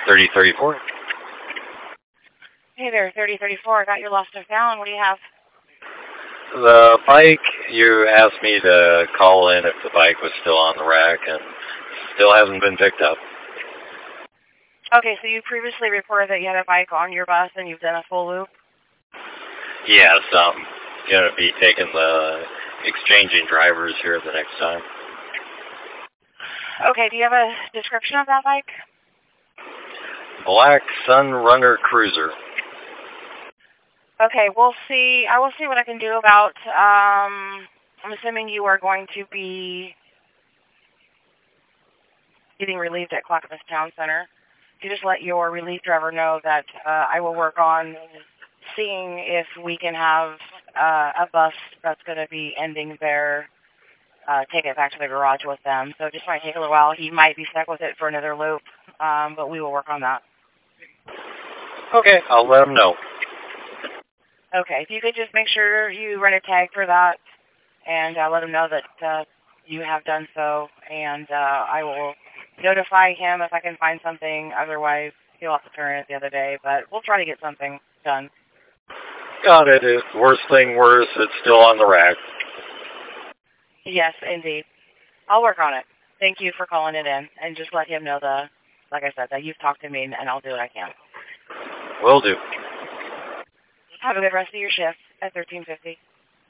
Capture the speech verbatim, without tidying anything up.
thirty thirty-four. Hey there, thirty thirty-four. I got your lost and found. What do you have? The bike, you asked me to call in if the bike was still on the rack, and still hasn't been picked up. Okay, so you previously reported that you had a bike on your bus and you've done a full loop? Yes, I'm going to be taking the exchanging drivers here the next time. Okay, do you have a description of that bike? Black Sunrunner Cruiser. Okay, we'll see. I will see what I can do about, um, I'm assuming you are going to be getting relieved at Clackamas Town Center. You just let your relief driver know that uh, I will work on seeing if we can have uh, a bus that's going to be ending there, uh, take it back to the garage with them. So it just might take a little while. He might be stuck with it for another loop, um, but we will work on that. Okay, I'll let him know. Okay, if you could just make sure you run a tag for that and uh, let him know that uh, you have done so, and uh, I will notify him if I can find something. Otherwise, he'll have to turn it the other day, but we'll try to get something done. Got it. If worst thing worse, it's still on the rack. Yes, indeed. I'll work on it. Thank you for calling it in, and just let him know, the, like I said, that you've talked to me, and I'll do what I can. Will do. Have a good rest of your shift at thirteen fifty.